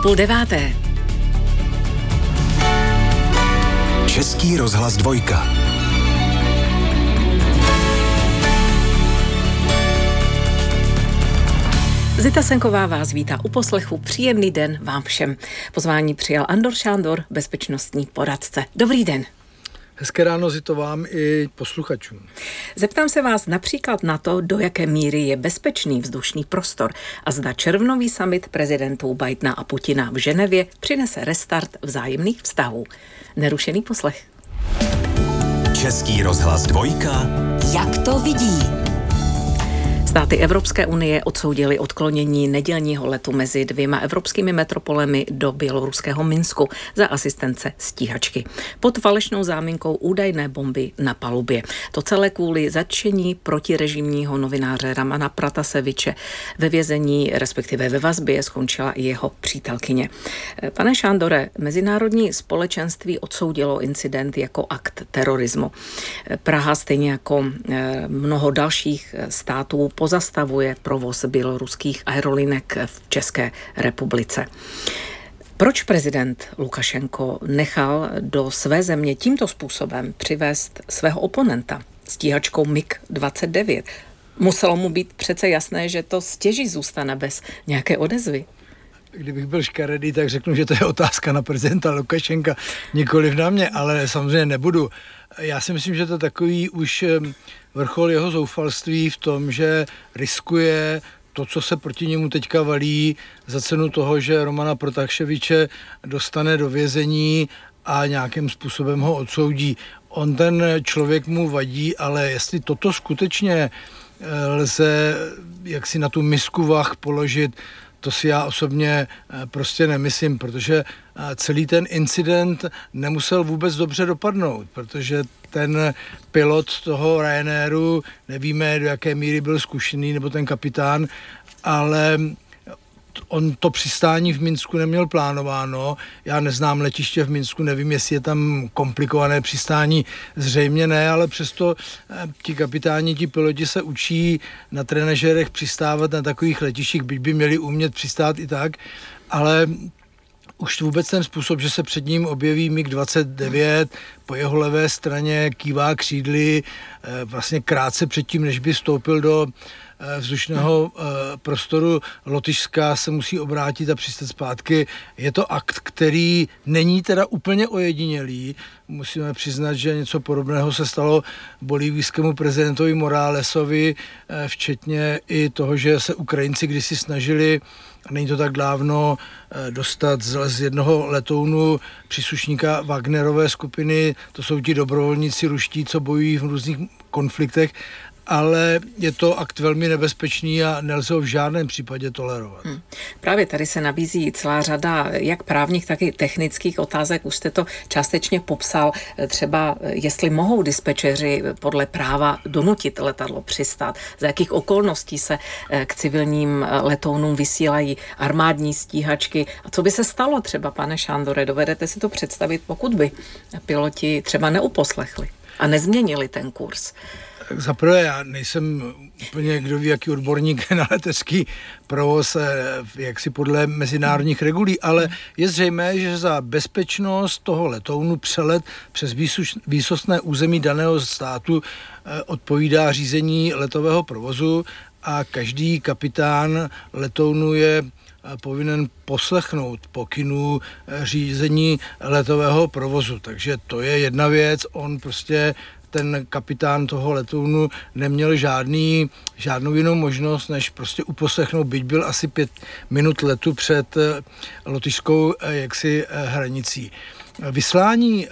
8:30. Český rozhlas 2. Zita Senková vás vítá u poslechu. Příjemný den vám všem. Pozvání přijal Andor Šándor, bezpečnostní poradce. Dobrý den. Hezké ráno, Zito, vám i posluchačům. Zeptám se vás například na to, do jaké míry je bezpečný vzdušný prostor a zda červnový summit prezidentů Bidena a Putina v Ženevě přinese restart vzájemných vztahů. Nerušený poslech. Český rozhlas 2. Jak to vidí? Státy Evropské unie odsoudily odklonění nedělního letu mezi dvěma evropskými metropolemi do běloruského Minsku za asistence stíhačky. Pod falešnou záminkou údajné bomby na palubě. To celé kvůli zatčení protirežimního novináře Ramana Prataseviče. Ve vězení, respektive ve vazbě, skončila i jeho přítelkyně. Pane Šándore, mezinárodní společenství odsoudilo incident jako akt terorismu. Praha, stejně jako mnoho dalších států, pozastavuje provoz běloruských aerolinek v České republice. Proč prezident Lukašenko nechal do své země tímto způsobem přivést svého oponenta stíhačkou MiG-29? Muselo mu být přece jasné, že to stěží zůstane bez nějaké odezvy. Kdybych byl škaredý, tak řeknu, že to je otázka na prezidenta Lukašenka, nikoliv na mě, ale samozřejmě nebudu. Já si myslím, že to je takový už vrchol jeho zoufalství v tom, že riskuje to, co se proti němu teďka valí, za cenu toho, že Romana Protaševiče dostane do vězení a nějakým způsobem ho odsoudí. On, ten člověk, mu vadí, ale jestli toto skutečně lze jaksi na tu misku vah položit, to si já osobně prostě nemyslím, protože celý ten incident nemusel vůbec dobře dopadnout, protože ten pilot toho Ryanairu, nevíme, do jaké míry byl zkušený, nebo ten kapitán, ale on to přistání v Minsku neměl plánováno. Já neznám letiště v Minsku, nevím, jestli je tam komplikované přistání, zřejmě ne, ale přesto ti kapitáni, ti piloti se učí na trenažérech přistávat na takových letištích, byť by měli umět přistát i tak, ale už vůbec ten způsob, že se před ním objeví MiG-29, po jeho levé straně kývá křídly, vlastně krátce předtím, než by vstoupil do vzdušného prostoru Lotyšska, se musí obrátit a přistat zpátky. Je to akt, který není teda úplně ojedinělý. Musíme přiznat, že něco podobného se stalo bolívijskému prezidentovi Moralesovi, včetně i toho, že se Ukrajinci kdysi snažili, a není to tak dávno, dostat z jednoho letounu příslušníka Wagnerové skupiny. To jsou ti dobrovolníci ruští, co bojují v různých konfliktech, ale je to akt velmi nebezpečný a nelze ho v žádném případě tolerovat. Právě tady se nabízí celá řada jak právních, tak i technických otázek. Už jste to částečně popsal, třeba jestli mohou dispečeři podle práva donutit letadlo přistát, za jakých okolností se k civilním letounům vysílají armádní stíhačky. A co by se stalo třeba, pane Šándore, dovedete si to představit, pokud by piloti třeba neuposlechli a nezměnili ten kurz? Zaprvé, já nejsem úplně kdo ví, jaký odborník na letecký provoz, jaksi podle mezinárodních regulí, ale je zřejmé, že za bezpečnost toho letounu přelet přes výsostné území daného státu odpovídá řízení letového provozu a každý kapitán letounu je povinen poslechnout pokynů řízení letového provozu. Takže to je jedna věc, on prostě ten kapitán toho letounu neměl žádnou jinou možnost, než prostě uposlechnout, byť byl asi 5 minut letu před lotyšskou jaksi hranicí. Vyslání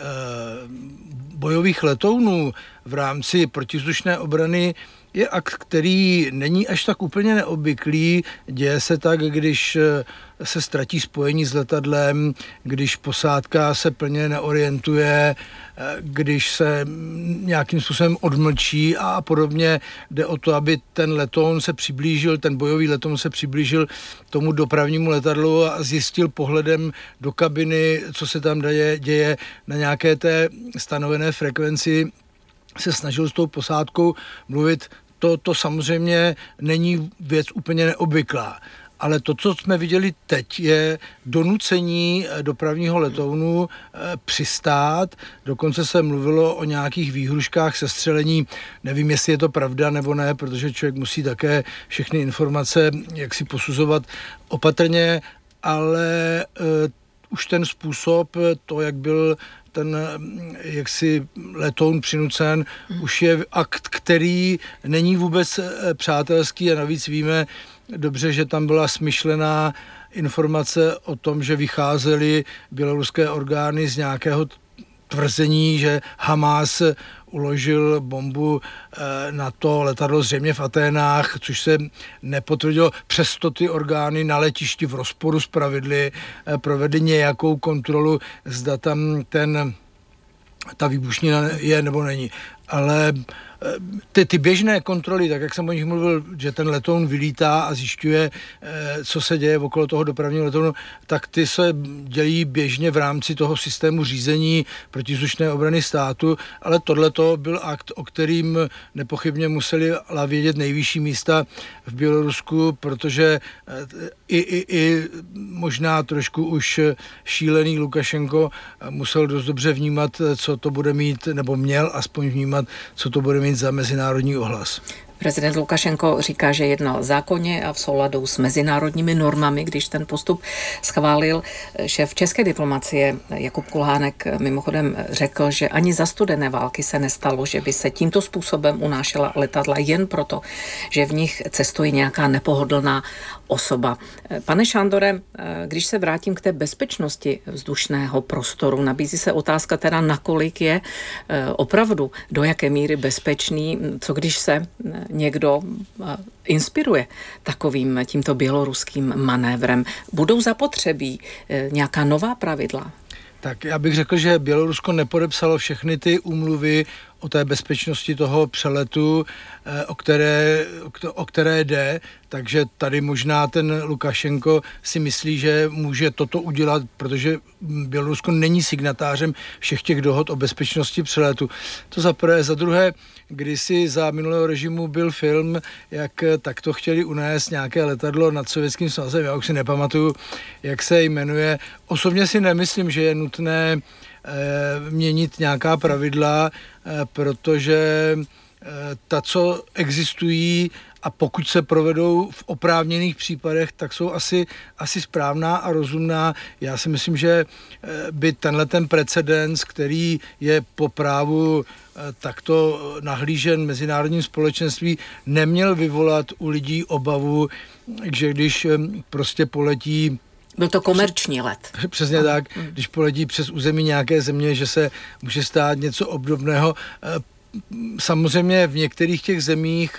bojových letounů v rámci protivzdušné obrany je akt, který není až tak úplně neobvyklý. Děje se tak, když se ztratí spojení s letadlem, když posádka se plně neorientuje, když se nějakým způsobem odmlčí a podobně. Jde o to, aby ten letoun se přiblížil, ten bojový letoun se přiblížil tomu dopravnímu letadlu a zjistil pohledem do kabiny, co se tam děje na nějaké té stanovené frekvenci, se snažil s tou posádkou mluvit. To samozřejmě není věc úplně neobvyklá. ale to, co jsme viděli teď, je donucení dopravního letounu přistát. Dokonce se mluvilo o nějakých výhruškách sestřelení. Nevím, jestli je to pravda nebo ne, protože člověk musí také všechny informace jak si posuzovat opatrně, ale už ten způsob, to, jak byl ten jaksi letoun přinucen, už je akt, který není vůbec přátelský a navíc víme dobře, že tam byla smyšlená informace o tom, že vycházely běloruské orgány z nějakého tvrzení, že Hamás uložil bombu na to letadlo zřejmě v Aténách, což se nepotvrdilo. Přesto ty orgány na letišti v rozporu s pravidly provedly nějakou kontrolu, zda tam ta výbušnina je nebo není. Ale ty běžné kontroly, tak jak jsem o nich mluvil, že ten letoun vylítá a zjišťuje, co se děje okolo toho dopravního letounu, tak ty se dějí běžně v rámci toho systému řízení protivzdušné obrany státu, ale tohleto byl akt, o kterým nepochybně museli vědět nejvyšší místa v Bělorusku, protože i možná trošku už šílený Lukašenko musel dost dobře vnímat, co to bude mít, nebo měl aspoň vnímat, co to bude mít za mezinárodní ohlas. Prezident Lukašenko říká, že jednal zákonně a v souladu s mezinárodními normami, když ten postup schválil. Šéf české diplomacie Jakub Kulhánek mimochodem řekl, že ani za studené války se nestalo, že by se tímto způsobem unášela letadla jen proto, že v nich cestuje nějaká nepohodlná osoba. Pane Šándore, když se vrátím k té bezpečnosti vzdušného prostoru, nabízí se otázka teda, nakolik je opravdu, do jaké míry bezpečný, co když se někdo inspiruje tímto běloruským manévrem. Budou zapotřebí nějaká nová pravidla? Tak já bych řekl, že Bělorusko nepodepsalo všechny ty úmluvy o té bezpečnosti toho přeletu, o které jde, takže tady možná ten Lukašenko si myslí, že může toto udělat, protože Bělorusko není signatářem všech těch dohod o bezpečnosti přeletu. To za prvé. Za druhé, kdysi za minulého režimu byl film, jak takto chtěli unést nějaké letadlo nad Sovětským svazem, já už si nepamatuju, jak se jmenuje. Osobně si nemyslím, že je nutné měnit nějaká pravidla, protože ta, co existují a pokud se provedou v oprávněných případech, tak jsou asi správná a rozumná. Já si myslím, že by ten precedens, který je po právu takto nahlížen mezinárodním společenství, neměl vyvolat u lidí obavu, že když prostě poletí. Byl to komerční let. Přesně tak, když poletí přes území nějaké země, že se může stát něco obdobného. Samozřejmě v některých těch zemích,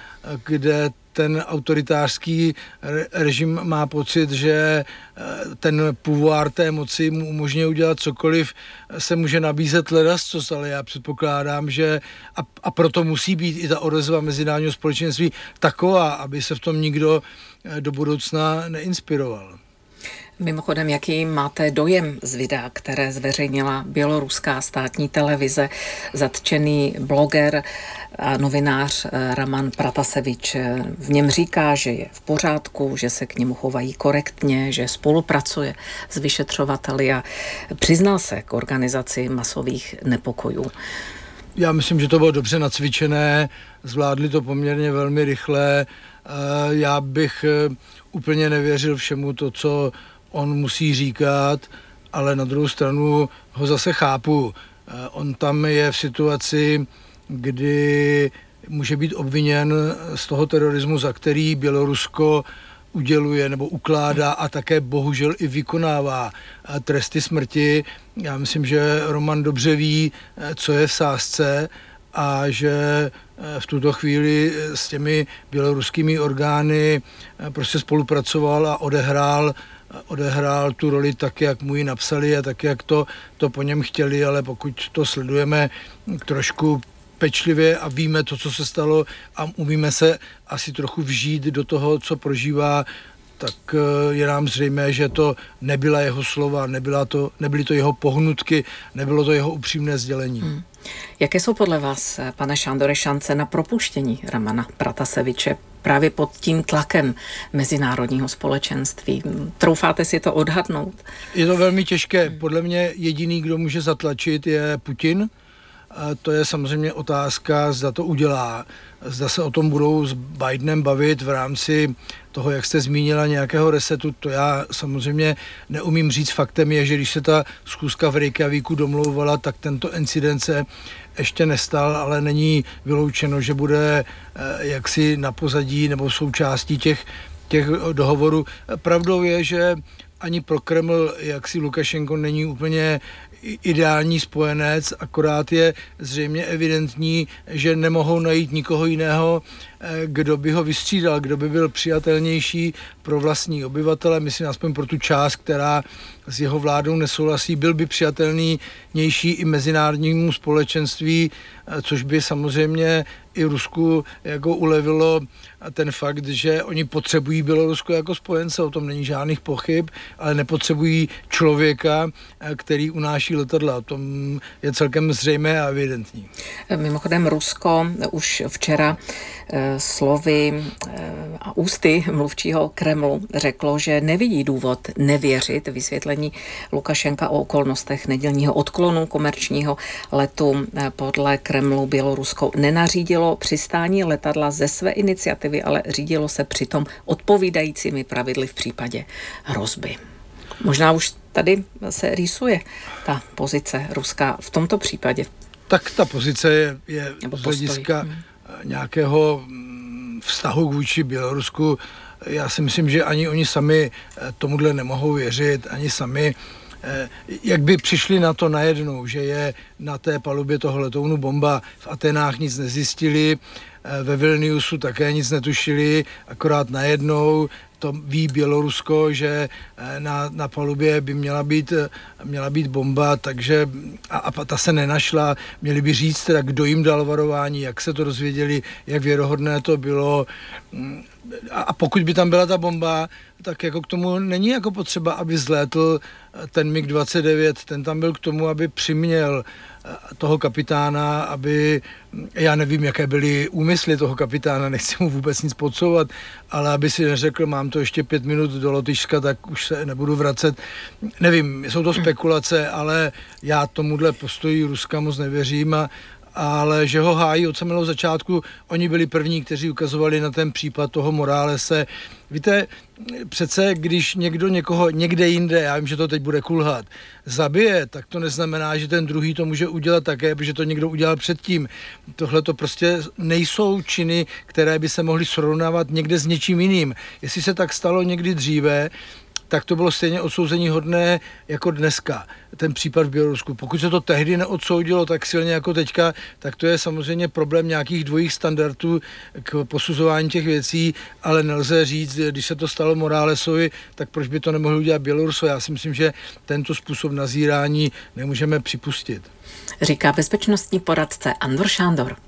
kde ten autoritářský režim má pocit, že ten pouvoir té moci mu umožňuje udělat cokoliv, se může nabízet ledascos, ale já předpokládám, že a proto musí být i ta odezva mezinárodního společenství taková, aby se v tom nikdo do budoucna neinspiroval. Mimochodem, jaký máte dojem z videa, které zveřejnila běloruská státní televize? Zatčený bloger a novinář Raman Pratasevič v něm říká, že je v pořádku, že se k němu chovají korektně, že spolupracuje s vyšetřovateli a přiznal se k organizaci masových nepokojů. Já myslím, že to bylo dobře nacvičené, zvládli to poměrně velmi rychle. Já bych úplně nevěřil všemu to, co on musí říkat, ale na druhou stranu ho zase chápu. On tam je v situaci, kdy může být obviněn z toho terorismu, za který Bělorusko uděluje nebo ukládá a také bohužel i vykonává tresty smrti. Já myslím, že Roman dobře ví, co je v sázce a že v tuto chvíli s těmi běloruskými orgány prostě spolupracoval a odehrál tu roli tak, jak mu ji napsali a tak, jak to po něm chtěli, ale pokud to sledujeme trošku pečlivě a víme to, co se stalo a umíme se asi trochu vžít do toho, co prožívá, tak je nám zřejmé, že to nebyla jeho slova, nebyly to jeho pohnutky, nebylo to jeho upřímné sdělení. Jaké jsou podle vás, pane Šándore, šance na propuštění Ramana Prataseviče právě pod tím tlakem mezinárodního společenství? Troufáte si to odhadnout? Je to velmi těžké. Podle mě jediný, kdo může zatlačit, je Putin. A to je samozřejmě otázka, zda to udělá. Zda se o tom budou s Bidenem bavit v rámci toho, jak jste zmínila, nějakého resetu. To já samozřejmě neumím říct. Faktem je, že když se ta schůzka v Reykjavíku domlouvala, tak tento incident se ještě nestal, ale není vyloučeno, že bude jaksi na pozadí nebo součástí těch dohovorů. Pravdou je, že ani pro Kreml jaksi Lukašenko není úplně ideální spojenec, akorát je zřejmě evidentní, že nemohou najít nikoho jiného, kdo by ho vystřídal, kdo by byl přijatelnější pro vlastní obyvatele, myslím aspoň pro tu část, která s jeho vládou nesouhlasí, byl by přijatelnější i mezinárodnímu společenství, což by samozřejmě i Rusku jako ulevilo ten fakt, že oni potřebují Bělorusko jako spojence, o tom není žádných pochyb, ale nepotřebují člověka, který unáší letadla. O tom je celkem zřejmé a evidentní. Mimochodem Rusko už včera slovy a ústy mluvčího Kremlu řeklo, že nevidí důvod nevěřit vysvětlení Lukašenka o okolnostech nedělního odklonu komerčního letu. Podle Kremlu Bělorusko nenařídilo přistání letadla ze své iniciativy, ale řídilo se přitom odpovídajícími pravidly v případě hrozby. Možná už tady se rýsuje ta pozice Ruska v tomto případě. Tak ta pozice je z hlediska nějakého vztahu vůči Bělorusku. Já si myslím, že ani oni sami tomuhle nemohou věřit, ani sami, jak by přišli na to najednou, že je na té palubě toho letounu bomba. V Atenách nic nezjistili, ve Vilniusu také nic netušili, akorát najednou to ví Bělorusko, že na palubě by měla být bomba, takže a ta se nenašla. Měli by říct teda, kdo jim dal varování, jak se to dozvěděli, jak věrohodné to bylo. A pokud by tam byla ta bomba, tak jako k tomu není jako potřeba, aby zlétl ten MiG-29, ten tam byl k tomu, aby přiměl toho kapitána, aby, já nevím, jaké byly úmysly toho kapitána, nechci mu vůbec nic podsouvat, ale aby si neřekl, mám to ještě 5 minut do Lotyšska, tak už se nebudu vracet. Nevím, jsou to spekulace, ale já tomuhle postoji Ruska moc nevěřím, ale že ho hájí od samého začátku. Oni byli první, kteří ukazovali na ten případ toho Moralese. Víte, přece když někdo někoho někde jinde, já vím, že to teď bude kulhat, zabije, tak to neznamená, že ten druhý to může udělat také, protože to někdo udělal předtím. Tohle to prostě nejsou činy, které by se mohly srovnávat někde s něčím jiným. Jestli se tak stalo někdy dříve, tak to bylo stejně odsouzení hodné jako dneska, ten případ v Bělorusku. Pokud se to tehdy neodsoudilo tak silně jako teďka, tak to je samozřejmě problém nějakých dvojích standardů k posuzování těch věcí, ale nelze říct, když se to stalo Moralesovi, tak proč by to nemohli udělat Bělorusko? Já si myslím, že tento způsob nazírání nemůžeme připustit. Říká bezpečnostní poradce Andor Šándor.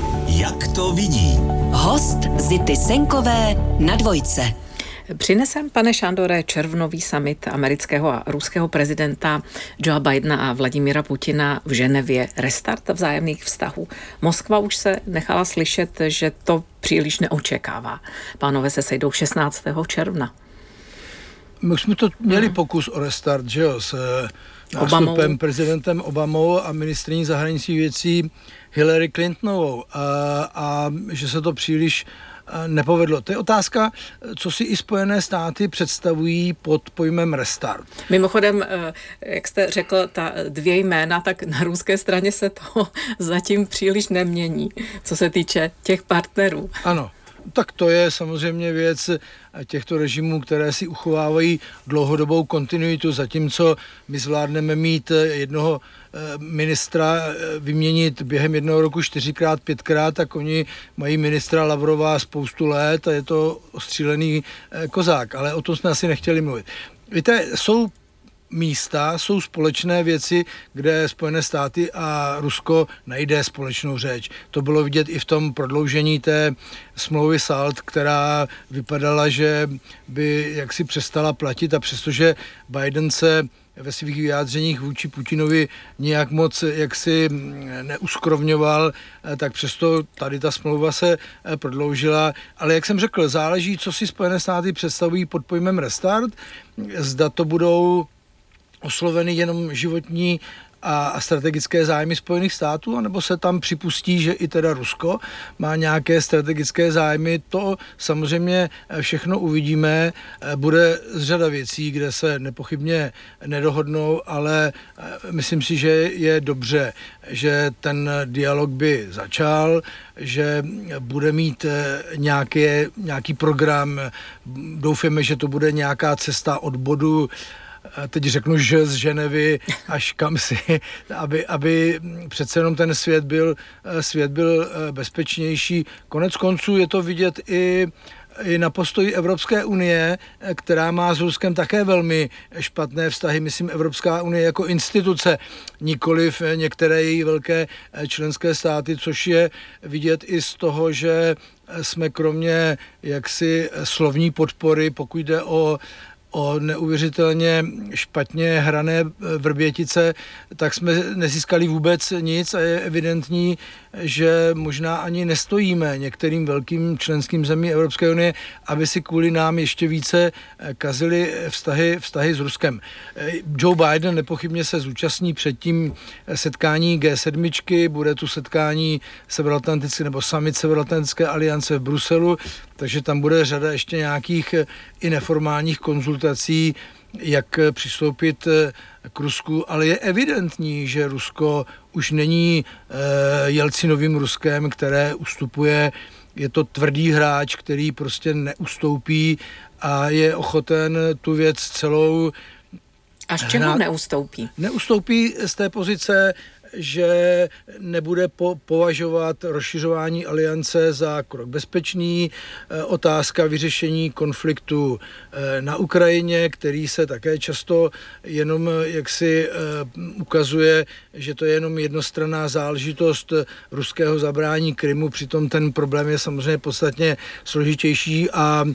Jak to vidí? Host Zity Senkové na Dvojce. Přinesem, pane Šándore, červnový summit amerického a ruského prezidenta Joea Bidena a Vladimira Putina v Ženevě restart vzájemných vztahů. Moskva už se nechala slyšet, že to příliš neočekává. Pánové se sejdou 16. června. My už jsme to měli pokus o restart, že jo, s nástupem prezidentem Obamou a ministryní zahraničních věcí Hillary Clintonovou a že se to příliš nepovedlo. To je otázka, co si i Spojené státy představují pod pojmem restart. Mimochodem, jak jste řekl, ta 2 jména, tak na ruské straně se to zatím příliš nemění, co se týče těch partnerů. Ano. Tak to je samozřejmě věc těchto režimů, které si uchovávají dlouhodobou kontinuitu, zatímco my zvládneme mít jednoho ministra vyměnit během 1 roku 4x, 5x, tak oni mají ministra Lavrova spoustu let a je to ostřílený kozák, ale o tom jsme asi nechtěli mluvit. Víte, jsou místa jsou společné věci, kde Spojené státy a Rusko najde společnou řeč. To bylo vidět i v tom prodloužení té smlouvy SALT, která vypadala, že by jaksi přestala platit, a přestože Biden se ve svých vyjádřeních vůči Putinovi nějak moc jaksi neuskrovňoval, tak přesto tady ta smlouva se prodloužila. Ale jak jsem řekl, záleží, co si Spojené státy představují pod pojmem restart. Zda to budou osloveny jenom životní a strategické zájmy Spojených států, anebo se tam připustí, že i teda Rusko má nějaké strategické zájmy. To samozřejmě všechno uvidíme. Bude řada věcí, kde se nepochybně nedohodnou, ale myslím si, že je dobře, že ten dialog by začal, že bude mít nějaký program. Doufáme, že to bude nějaká cesta od bodu, teď řeknu, že z Ženevy až kam si, aby přece jenom ten svět byl bezpečnější. Konec konců je to vidět i na postoji Evropské unie, která má s Ruskem také velmi špatné vztahy. Myslím, Evropská unie jako instituce, nikoliv některé její velké členské státy, což je vidět i z toho, že jsme kromě jaksi slovní podpory, pokud jde o neuvěřitelně špatně hrané Vrbětice, tak jsme nezískali vůbec nic a je evidentní, že možná ani nestojíme některým velkým členským zemím Evropské unie, aby si kvůli nám ještě více kazili vztahy s Ruskem. Joe Biden nepochybně se zúčastní předtím setkání G7, bude tu setkání Severoatlantické nebo summit Severoatlantické aliance v Bruselu, takže tam bude řada ještě nějakých i neformálních konzultací, jak přistoupit k Rusku, ale je evidentní, že Rusko už není Jelcinovým Ruskem, které ustupuje. Je to tvrdý hráč, který prostě neustoupí a je ochoten tu věc celou... A z čeho neustoupí? Neustoupí z té pozice, že nebude považovat rozšiřování aliance za krok bezpečný. Otázka vyřešení konfliktu na Ukrajině, který se také často jenom jaksi ukazuje, že to je jenom jednostranná záležitost ruského zabrání Krymu, přitom ten problém je samozřejmě podstatně složitější a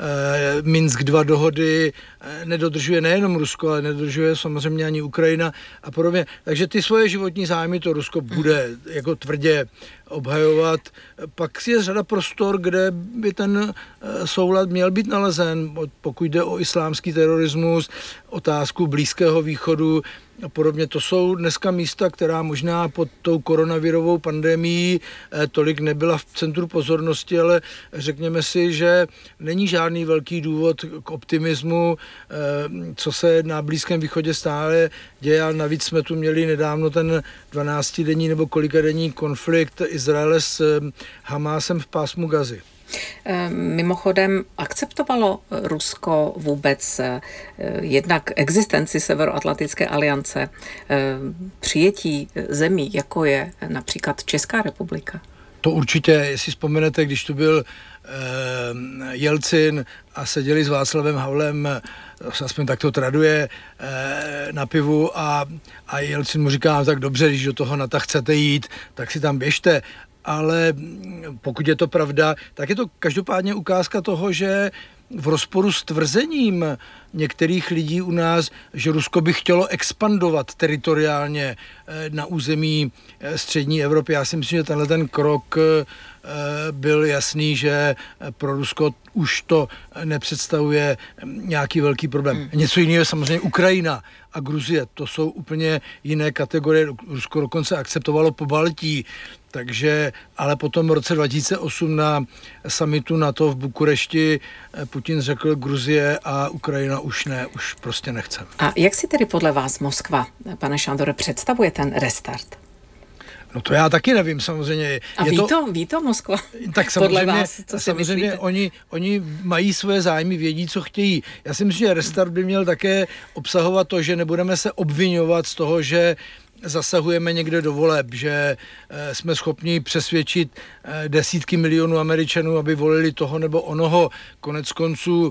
Minsk 2 dohody nedodržuje nejenom Rusko, ale nedodržuje samozřejmě ani Ukrajina a podobně. Takže ty svoje životní zájmy to Rusko bude jako tvrdě obhajovat. Pak je řada prostor, kde by ten soulad měl být nalezen, pokud jde o islámský terorismus, otázku Blízkého východu a podobně. To jsou dneska místa, která možná pod tou koronavirovou pandemií tolik nebyla v centru pozornosti, ale řekněme si, že není žádný velký důvod k optimismu, co se na Blízkém východě stále děje. A navíc jsme tu měli nedávno ten 12denní nebo kolikadenní konflikt Izraele s Hamásem v pásmu Gazy. Mimochodem, akceptovalo Rusko vůbec jednak existenci Severoatlantické aliance, přijetí zemí, jako je například Česká republika? To určitě, jestli vzpomenete, když tu byl Jelcin a seděli s Václavem Havlem, aspoň tak to traduje, na pivu a Jelcin mu říká, tak dobře, když do toho NATO chcete jít, tak si tam běžte. Ale pokud je to pravda, tak je to každopádně ukázka toho, že v rozporu s tvrzením některých lidí u nás, že Rusko by chtělo expandovat teritoriálně na území střední Evropy. Já si myslím, že tenhle ten krok byl jasný, že pro Rusko už to nepředstavuje nějaký velký problém. Něco jiného je samozřejmě Ukrajina a Gruzie. To jsou úplně jiné kategorie. Rusko dokonce akceptovalo Pobaltí. Takže, ale potom v roce 2008 na summitu NATO v Bukurešti Putin řekl, Gruzie a Ukrajina už ne, už prostě nechceme. A jak si tedy podle vás Moskva, pane Šandore, představuje ten restart? No to já taky nevím, samozřejmě. A ví to Moskva? Tak samozřejmě, podle vás, co samozřejmě oni mají své zájmy, vědí, co chtějí. Já si myslím, že restart by měl také obsahovat to, že nebudeme se obvinovat z toho, že zasahujeme někde do voleb, že jsme schopni přesvědčit desítky milionů Američanů, aby volili toho nebo onoho. Konec konců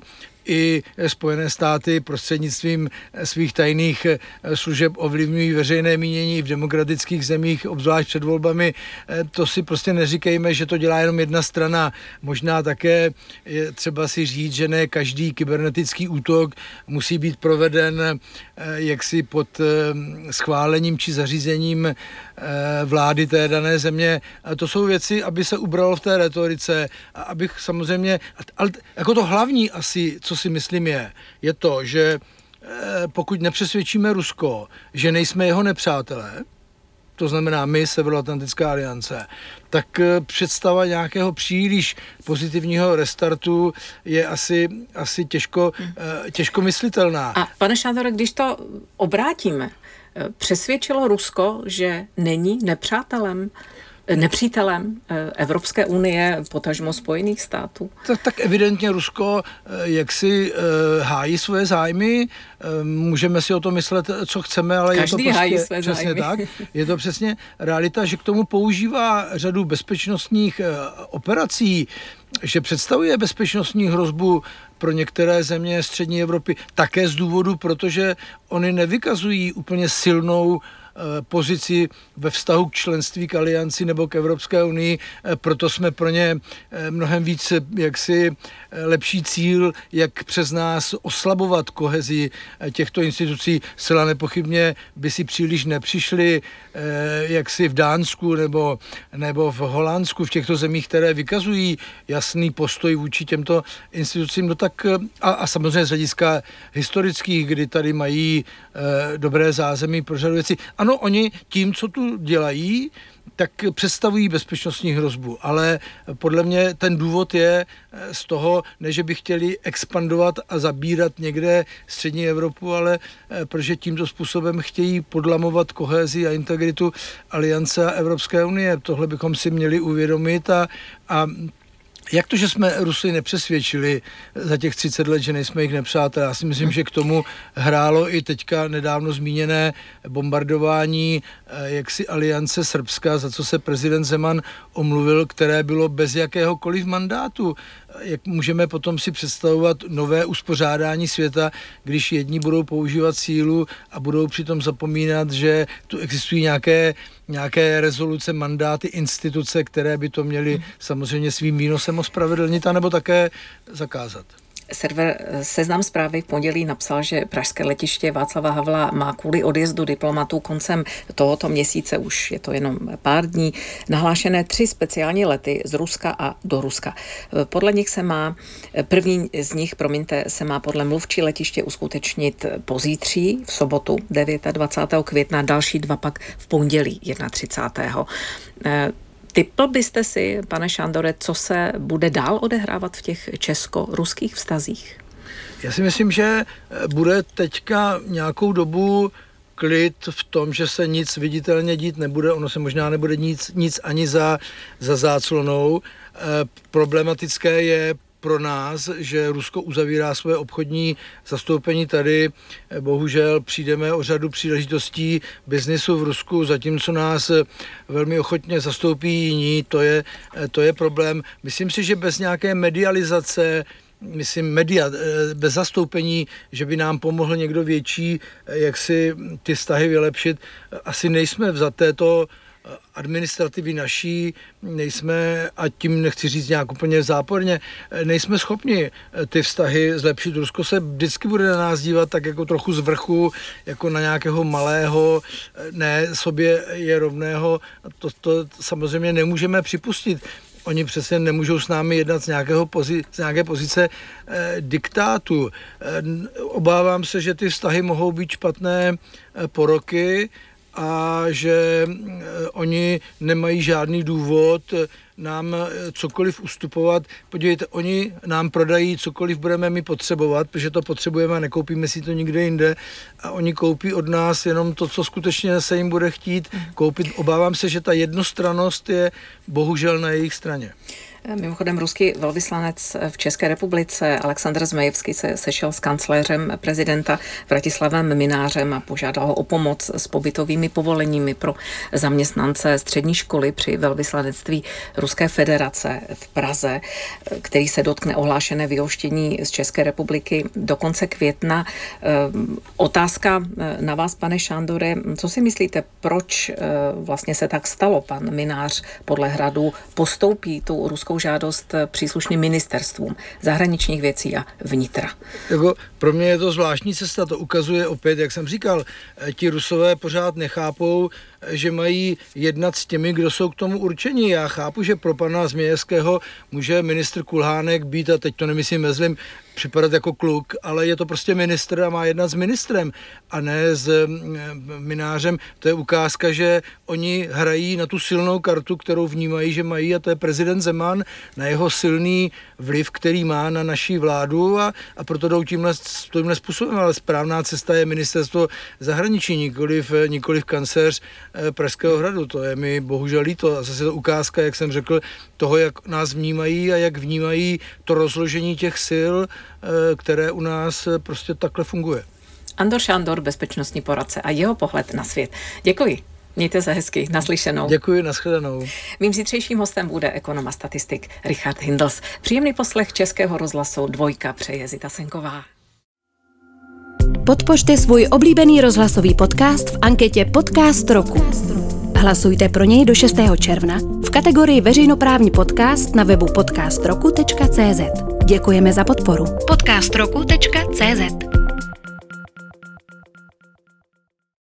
i Spojené státy prostřednictvím svých tajných služeb ovlivňují veřejné mínění v demokratických zemích, obzvlášť před volbami. To si prostě neříkejme, že to dělá jenom jedna strana. Možná také je třeba si říct, že ne každý kybernetický útok musí být proveden jaksi pod schválením či zařízením vlády té dané země. A to jsou věci, aby se ubralo v té retorice a abych samozřejmě, ale jako to hlavní asi, co si myslím je to, že pokud nepřesvědčíme Rusko, že nejsme jeho nepřátelé, to znamená my, Severoatlantická aliance, tak představa nějakého příliš pozitivního restartu je asi těžko myslitelná. A pane Šándore, když to obrátíme, přesvědčilo Rusko, že není nepřítelem Evropské unie, potažmo Spojených států? Tak evidentně Rusko jaksi hájí své zájmy, můžeme si o tom myslet, co chceme, ale každý je to hájí prostě své přesně zájmy. tak. Je to přesně realita, že k tomu používá řadu bezpečnostních operací, že představuje bezpečnostní hrozbu pro některé země střední Evropy také z důvodu, protože oni nevykazují úplně silnou pozici ve vztahu k členství k alianci nebo k Evropské unii, proto jsme pro ně mnohem víc jaksi lepší cíl, jak přes nás oslabovat kohezi těchto institucí. Zcela nepochybně by si příliš nepřišli jaksi v Dánsku nebo v Holandsku, v těchto zemích, které vykazují jasný postoj vůči těmto institucím. No tak, a samozřejmě z hlediska historických, kdy tady mají dobré zázemí pro řadu věcí. Ano, oni tím, co tu dělají, tak představují bezpečnostní hrozbu, ale podle mě ten důvod je z toho, ne, že by chtěli expandovat a zabírat někde střední Evropu, ale protože tímto způsobem chtějí podlamovat kohezi a integritu aliance a Evropské unie. Tohle bychom si měli uvědomit a jak to, že jsme Rusy nepřesvědčili za těch 30 let, že nejsme jich nepřátelé? Já si myslím, že k tomu hrálo i teďka nedávno zmíněné bombardování jaksi aliance Srbska, za co se prezident Zeman omluvil, které bylo bez jakéhokoliv mandátu. Jak můžeme potom si představovat nové uspořádání světa, když jedni budou používat sílu a budou přitom zapomínat, že tu existují nějaké rezoluce, mandáty, instituce, které by to měly samozřejmě svým výnosem ospravedlnit, anebo také zakázat. Server Seznam Zprávy v pondělí napsal, že pražské letiště Václava Havla má kvůli odjezdu diplomatů koncem tohoto měsíce, už je to jenom pár dní, nahlášené 3 speciální lety z Ruska a do Ruska. Podle nich první z nich se má podle mluvčí letiště uskutečnit pozítří v sobotu 29. května, další 2 pak v pondělí 31. Tipl byste si, pane Šándore, co se bude dál odehrávat v těch česko-ruských vztazích? Já si myslím, že bude teďka nějakou dobu klid v tom, že se nic viditelně dít nebude. Ono se možná nebude nic ani za záclonou. Problematické je pro nás, že Rusko uzavírá své obchodní zastoupení tady. Bohužel přijdeme o řadu příležitostí biznisu v Rusku, zatímco nás velmi ochotně zastoupí jiní. To je problém. Myslím si, že bez nějaké medializace, bez zastoupení, že by nám pomohl někdo větší, jak si ty vztahy vylepšit, asi nejsme za této administrativy naší, nejsme, a tím nechci říct nějak úplně záporně, nejsme schopni ty vztahy zlepšit. Rusko se vždycky bude na nás dívat tak jako trochu z vrchu, jako na nějakého malého, ne sobě je rovného. To samozřejmě nemůžeme připustit. Oni přesně nemůžou s námi jednat z nějaké pozice diktátu. Obávám se, že ty vztahy mohou být špatné po roky, a že oni nemají žádný důvod nám cokoliv ustupovat. Podívejte, oni nám prodají cokoliv budeme my potřebovat, protože to potřebujeme a nekoupíme si to nikde jinde a oni koupí od nás jenom to, co skutečně se jim bude chtít koupit. Obávám se, že ta jednostrannost je bohužel na jejich straně. Mimochodem, ruský velvyslanec v České republice Aleksandr Zmejevský se sešel s kancléřem prezidenta Vratislavem Mynářem a požádal ho o pomoc s pobytovými povoleními pro zaměstnance střední školy při velvyslanectví Ruské federace v Praze, který se dotkne ohlášené vyhoštění z České republiky do konce května. Otázka na vás, pane Šándore, co si myslíte, proč vlastně se tak stalo? Pan Mynář podle Hradu postoupí tu ruskou žádost příslušným ministerstvům zahraničních věcí a vnitra. Jako pro mě je to zvláštní cesta, to ukazuje opět, jak jsem říkal, ti Rusové pořád nechápou, že mají jednat s těmi, kdo jsou k tomu určení. Já chápu, že pro pana Změjevského může ministr Kulhánek být, a teď to nemyslím mezlim, připadat jako kluk, ale je to prostě ministr a má jednat s ministrem a ne s Mynářem. To je ukázka, že oni hrají na tu silnou kartu, kterou vnímají, že mají, a to je prezident Zeman, na jeho silný vliv, který má na naší vládu a proto jdou tímhle způsobem, ale správná cesta je ministerstvo zahraničí, nikoliv kancléř Pražského hradu. To je mi bohužel líto. A zase to ukázka, jak jsem řekl, toho, jak nás vnímají a jak vnímají to rozložení těch sil, které u nás prostě takhle funguje. Andor Šándor, bezpečnostní poradce a jeho pohled na svět. Děkuji. Mějte se hezky, naslyšenou. Děkuji, nashledanou. Mým zítřejším hostem bude ekonom a statistik Richard Hindels. Příjemný poslech Českého rozhlasu 2 přeje Zita Senková. Podpořte svůj oblíbený rozhlasový podcast v anketě Podcast roku. Hlasujte pro něj do 6. června v kategorii veřejnoprávní podcast na webu podcastroku.cz. Děkujeme za podporu. podcastroku.cz